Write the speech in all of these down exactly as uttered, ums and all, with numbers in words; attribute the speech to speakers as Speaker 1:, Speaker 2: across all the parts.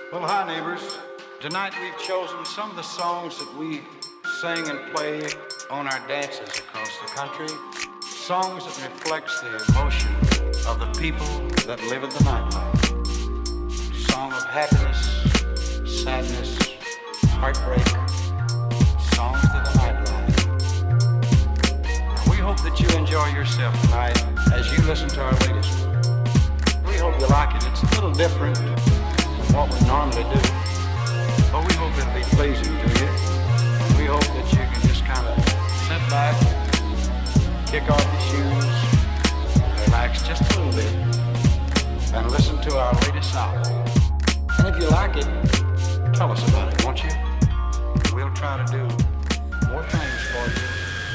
Speaker 1: Well, hi, neighbors. Tonight we've chosen some of the songs that we sing and play on our dances across the country. Songs that reflects the emotion of the people that live in the nightlife. Song of happiness, sadness, heartbreak. Songs to the nightlife. And we hope that you enjoy yourself tonight as you listen to our latest one. We hope you like it. It's a little different than what we normally do, but we hope it'll be pleasing to you. We hope that you can just kind of sit back, kick off your shoes, relax just a little bit, and listen to our latest album. And if you like it, tell us about it, won't you? We'll try to do more things for you.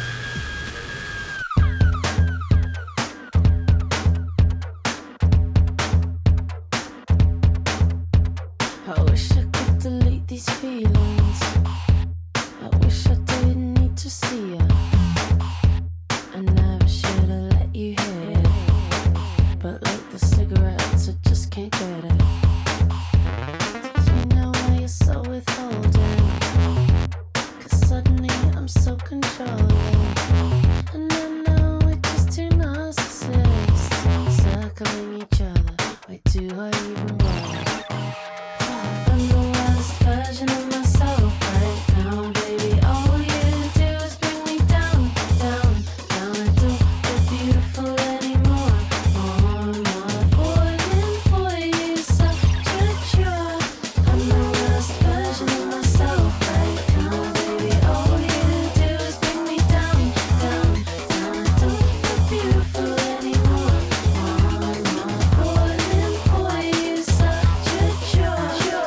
Speaker 2: I wish I could delete these feelings. I wish I didn't need to see you. I never should have let you hit it, but like the cigarettes, I just can't get it. Did you know why you're so withholding? Cause suddenly I'm so controlling, and I know we're just two narcissists circling each other. Wait, do I even want it? I'm the worst version of myself right now, baby. All you do is bring me down, down, down. I don't feel beautiful anymore. More and more falling for you, such a chore. I'm the worst version of myself right now, baby. All you do is bring me down, down, down. I don't feel beautiful anymore. More and more falling for you, such a chore.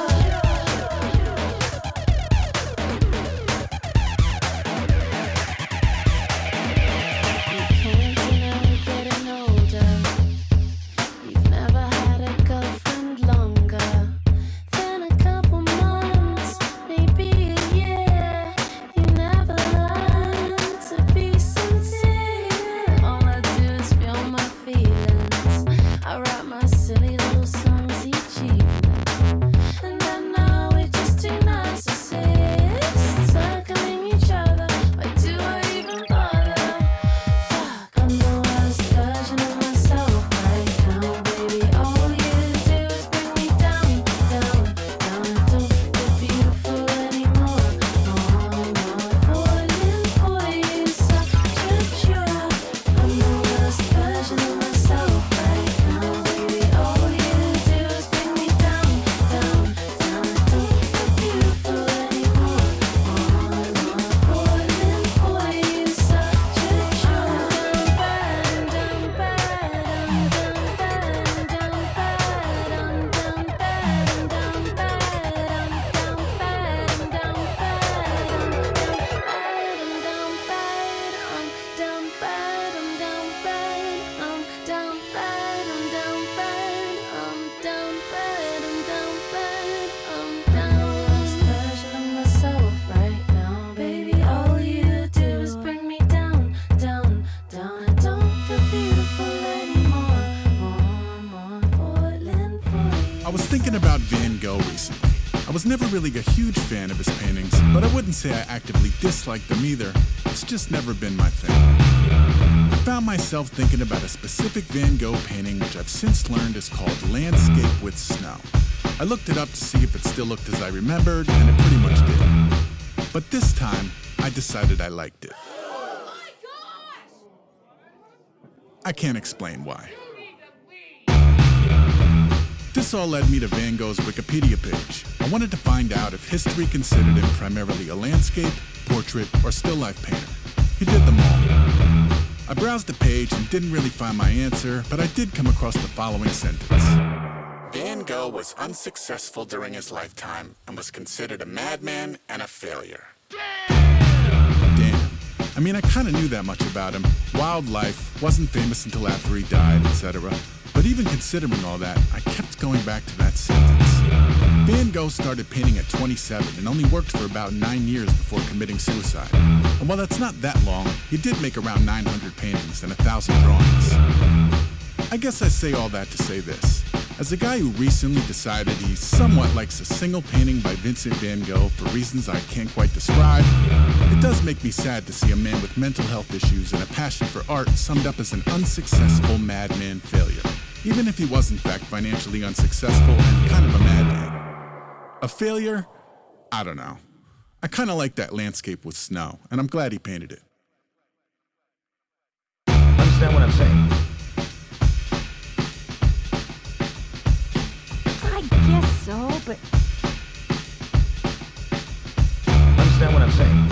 Speaker 2: You can't deny we're getting older. You've never had a girlfriend longer than a couple months, maybe a year. You never learned to be sincere. All I do is feel my feelings. I write my silly little songs each evening, and I know we're just two narcissists circling each other. Why do I even bother? Fuck, I'm the worst version of myself right now, baby. All you do is bring me down, down, down. I don't feel beautiful anymore. More and more falling for you, such a chore. I'm the worst version of myself right now, baby. All you do is bring me down, down, down. I don't feel beautiful anymore. More and more falling for you, such a chore. I'm bad, I'm bad, I'm down bad, I'm down bad, I'm down bad, I'm down bad, I'm down bad, I'm down bad, I'm down bad, I'm down bad, I'm down bad, I'm down bad, I'm down bad, I'm down bad, I'm down bad, I'm down. I'm the worst version of myself right now, baby. All you do is bring me down, down, down. I don't feel beautiful anymore. More, more falling for you.
Speaker 3: I was thinking about Van Gogh recently. I was never really a huge fan of his paintings, but I wouldn't say I actively disliked them either. It's just never been my thing. I found myself thinking about a specific Van Gogh painting which I've since learned is called Landscape with Snow. I looked it up to see if it still looked as I remembered, and it pretty much did. But this time, I decided I liked it. I can't explain why. This all led me to Van Gogh's Wikipedia page. I wanted to find out if history considered him primarily a landscape, portrait, or still life painter. He did them all. I browsed the page and didn't really find my answer, but I did come across the following sentence. Van Gogh was unsuccessful during his lifetime and was considered a madman and a failure. Damn. I mean, I kind of knew that much about him. Wild life, wasn't famous until after he died, et cetera. But even considering all that, I kept going back to that sentence. Van Gogh started painting at twenty-seven and only worked for about nine years before committing suicide. And while that's not that long, he did make around nine hundred paintings and one thousand drawings. I guess I say all that to say this. As a guy who recently decided he somewhat likes a single painting by Vincent van Gogh for reasons I can't quite describe, it does make me sad to see a man with mental health issues and a passion for art summed up as an unsuccessful madman failure, even if he was in fact financially unsuccessful and kind of a madman. A failure? I don't know. I kind of like that landscape with snow, and I'm glad he painted it.
Speaker 4: Understand what I'm saying?
Speaker 5: I guess so, but...
Speaker 4: Understand what I'm saying?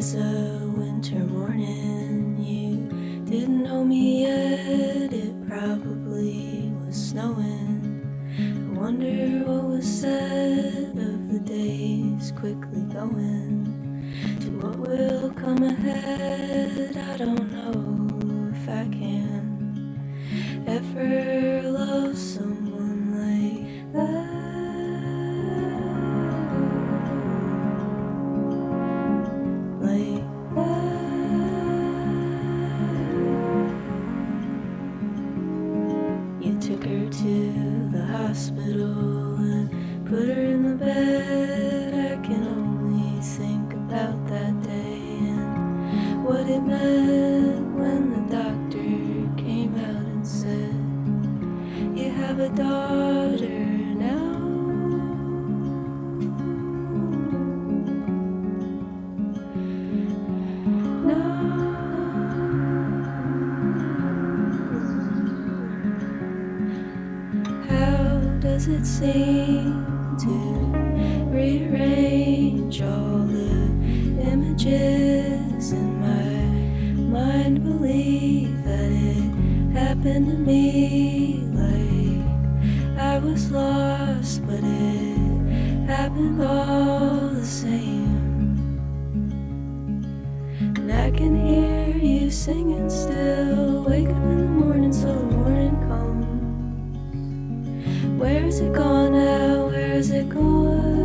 Speaker 2: was a winter morning. You didn't know me yet. It probably was snowing. I wonder what was said of the days quickly going to what will come ahead. I don't know if I can ever love someone like that. Like that. You took her to the hospital and put her in the bed. I can only think about that day and what it meant when the doctor came out and said, you have a daughter now. Does it seem to rearrange all the images in my mind? Believe that it happened to me, like I was lost, but it happened all the same. And I can hear you singing still. Wake up in the morning so the morning comes. Where's it gone now? Where's it gone?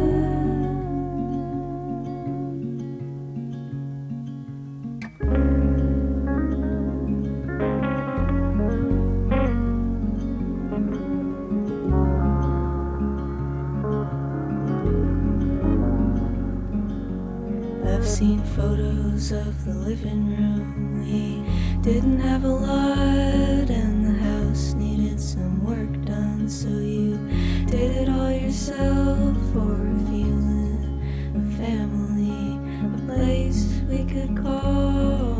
Speaker 2: I've seen photos of the living room. We didn't have a lot and the house needed some work done, so you did it all yourself for a feeling of family, a place we could call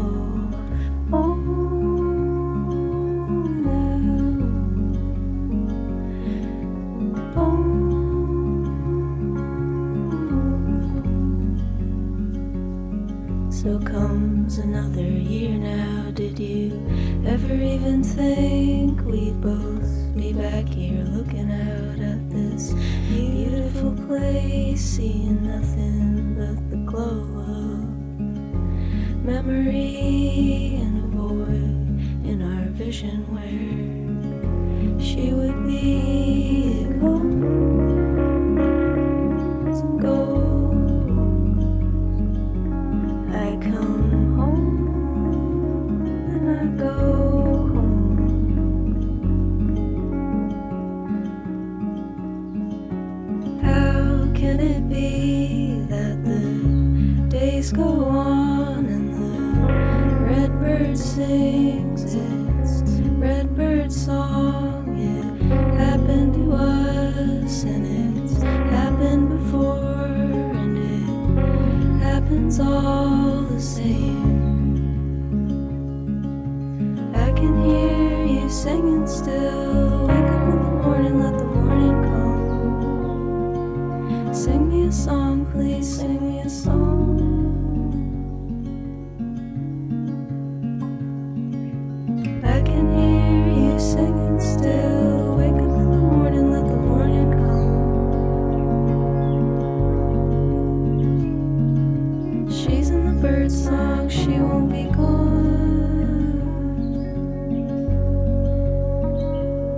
Speaker 2: home now. Home. So comes another year now. Did you ever even think we'd both be back here looking out at this beautiful place, seeing nothing but the glow of memory and a void in our vision where she would be comes and goes. I come home and I go home. How can it be that the days go on and the redbird sings its redbird song? It happened to us and it's happened before and it happens all the same. I can hear you singing still. Wake up in the morning, let the morning come. Sing me a song, please, sing me a song. I can hear you singing still. Wake up in the morning, let the morning come. She's in the bird song, she won't be gone.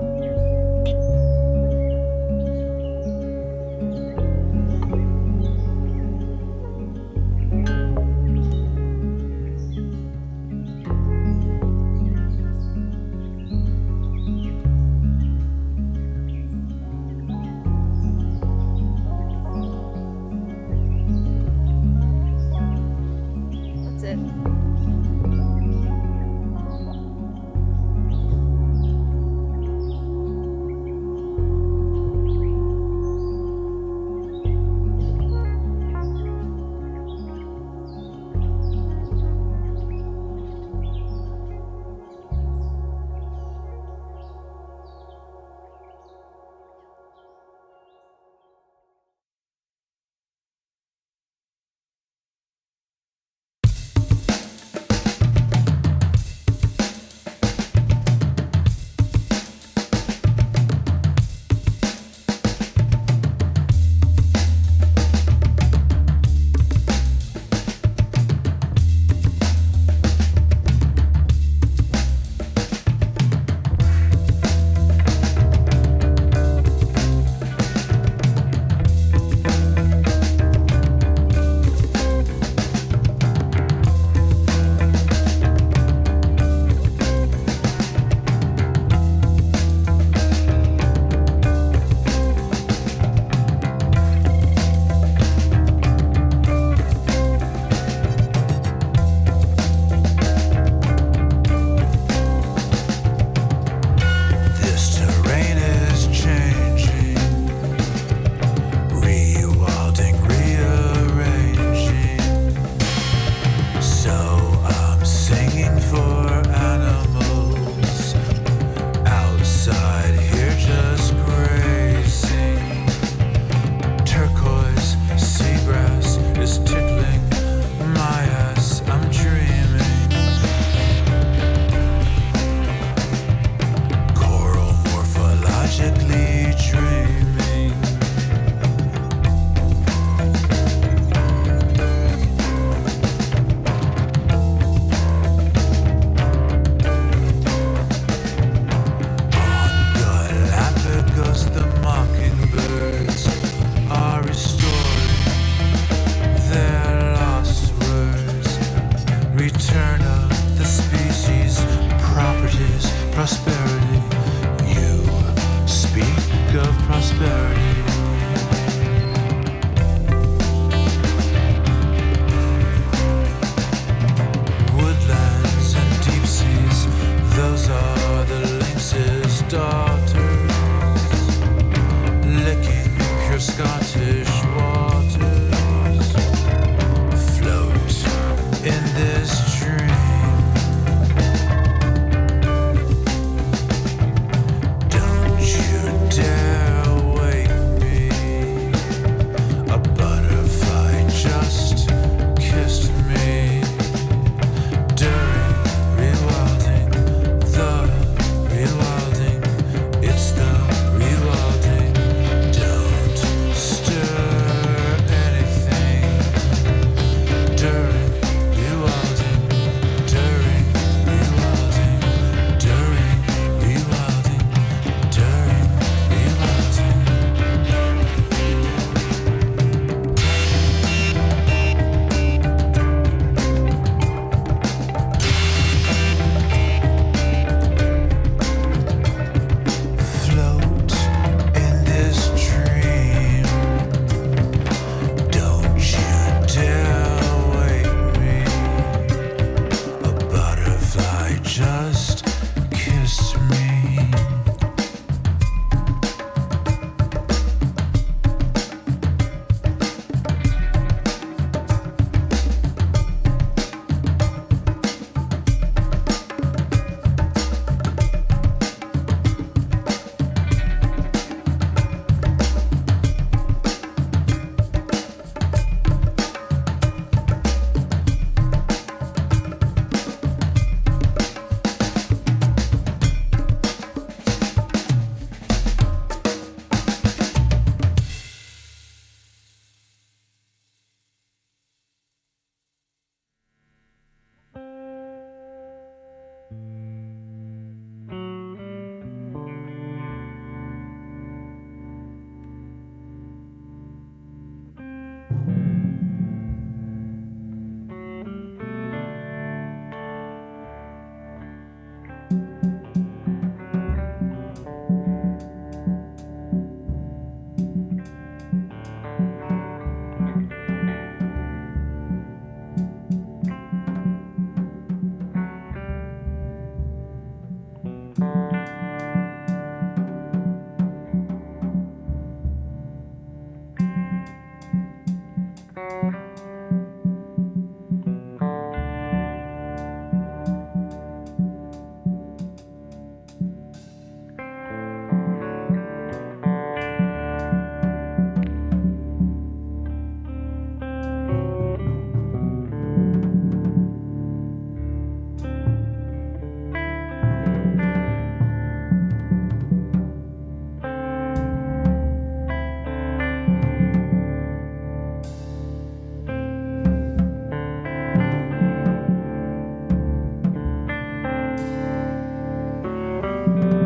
Speaker 6: prosperity. You speak of prosperity. Woodlands and deep seas, those are the lynx's daughters, licking pure Scottish waters. Float in this dream. Don't you dare wake me. A butterfly just kissed me. During rewilding, the rewilding, it's the rewilding. Don't stir anything. During rewilding, during rewilding, during rewilding, during rewilding. Float in this dream. Don't you dare wake me. A butterfly just kissed me.
Speaker 2: Thank you.